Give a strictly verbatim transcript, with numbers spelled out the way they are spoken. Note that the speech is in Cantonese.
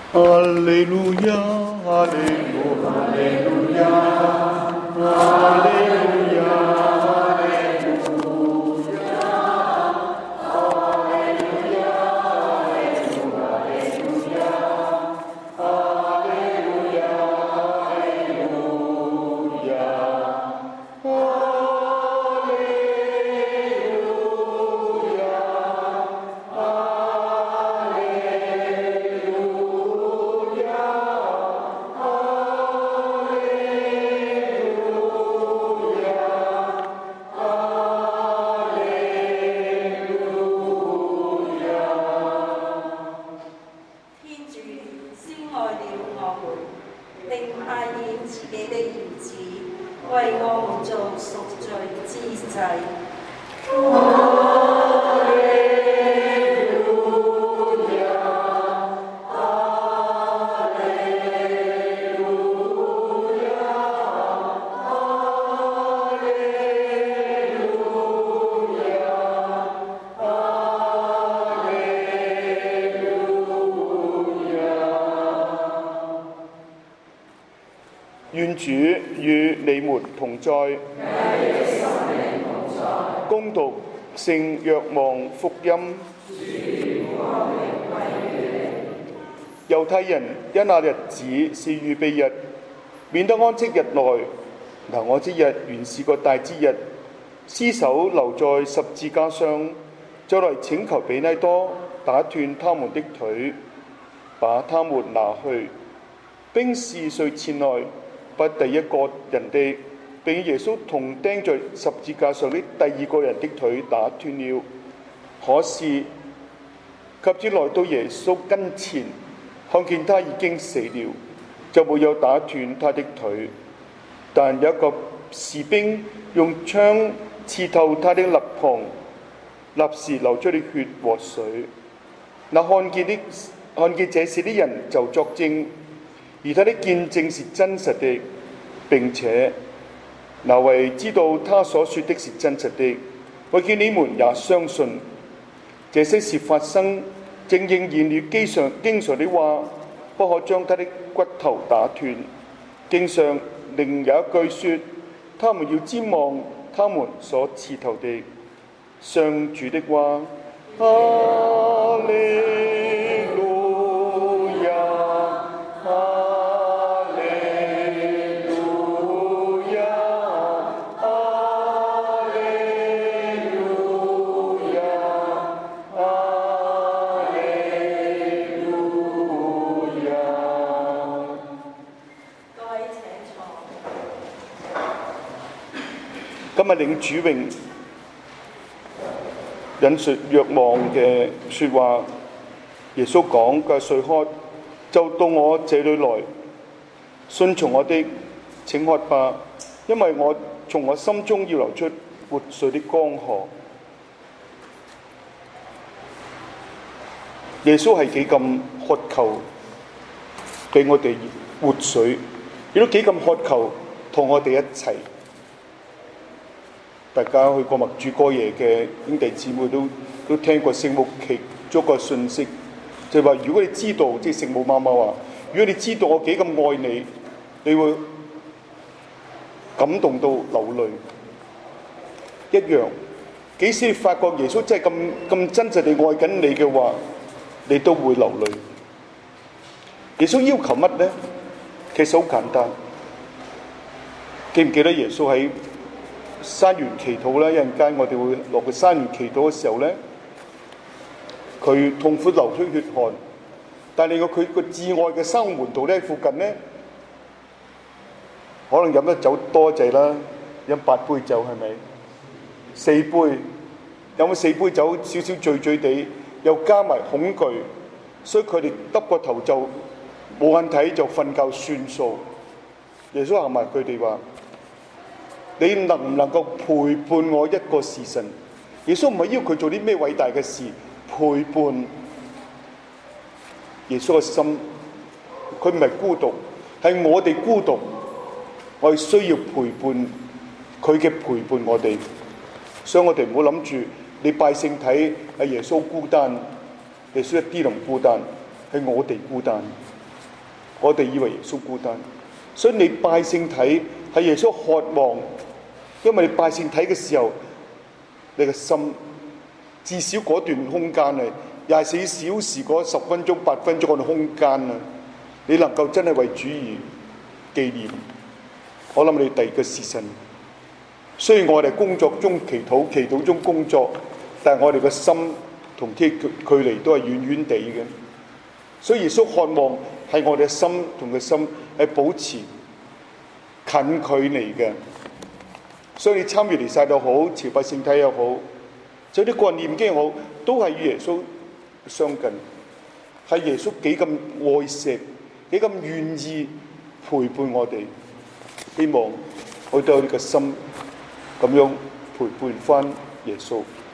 哈利路亞，哈利路，哈利路亞，哈利路亞，哈利路亞，哈利路亞，哈利路，哈利路亞，哈利路亞，哈利路亞，哈利路亞，哈利路亞。 為我們做贖罪之祭。 願主與你們同在。恭讀聖若望福音。猶太人因那日子是預備日，免得安息日內，嗱我之日原是個大之日，屍首留在十字架上，就來請求彼拉多打斷他們的腿，把他們拿去。兵士遂前來，把第一個人的並耶穌同釘在十字架上的第二個人的腿打斷了。可是及至來到耶穌跟前，看見他已經死了，就沒有打斷他的腿。但有一個士兵用槍刺透他的肋旁，立時流出了血和水。那看見的看見這事的人就作證，而他的見證是真實的，並且那為知道他所說的是真實的，為叫你們也相信這些事發生，正應驗了經上經上的話，不可將他的骨頭打斷。經上另有一句說，他們要瞻望他們所刺透的。上主的話。哈利路亞，哈利路亞，哈利路亞，哈利路亞。 各位請坐。 今日領主榮引述若望嘅説話，耶穌講嘅誰渴就到我這裏來，信從我的請喝吧，因為我從我心中要流出活水的江河。耶穌係幾咁渴求俾我哋活水，亦都幾咁渴求同我哋一齊。大家去過默主哥爺嘅兄弟姊妹都都聽過聖母祈咗個信息，就係話如果你知道，即係聖母媽媽話，如果你知道我幾咁愛你，你會感動到流淚一樣。幾時你發覺耶穌真係咁咁真實地愛緊你嘅話，你都會流淚。耶穌要求乜呢？其實好簡單。記唔記得耶穌喺山園祈禱咧？一陣間我哋會落去山園祈禱嘅時候咧，佢痛苦流出血汗，但係佢個至愛嘅三門徒咧，附近咧，可能飲得酒多滯啦，飲八杯酒係咪？四杯，飲咗四杯酒，少少醉醉地，又加埋恐懼，所以佢哋耷個頭就冇眼睇，就瞓覺算數。耶穌行埋佢哋話：你能唔能夠陪伴我一個時辰？耶穌唔係要佢做啲咩偉大嘅事，陪伴耶穌嘅心。佢唔係孤獨，係我哋孤獨，我哋需要陪伴佢嘅陪伴我哋。所以我哋唔好諗住你拜聖體係耶穌孤單，耶穌一啲都唔孤單，係我哋孤單。 我哋以為耶穌孤單，所以你拜聖體係耶穌渴望，因為你拜聖體嘅時候，你嘅心至少嗰段空間啊，廿四小時嗰十分鐘、八分鐘嗰段空間啊，你能夠真係為主而紀念。我諗你第二個時辰，雖然我哋工作中祈禱、祈禱中工作，但係我哋嘅心同佢距離都係遠遠地嘅。所以耶穌渴望係我哋嘅心同佢心係保持近距離嘅。所以你參與彌撒又好，朝拜聖體又好，就啲個人念經又好，都係與耶穌相近。係耶穌幾咁愛惜，幾咁願意陪伴我哋。希望我哋有呢個心咁樣陪伴翻耶穌。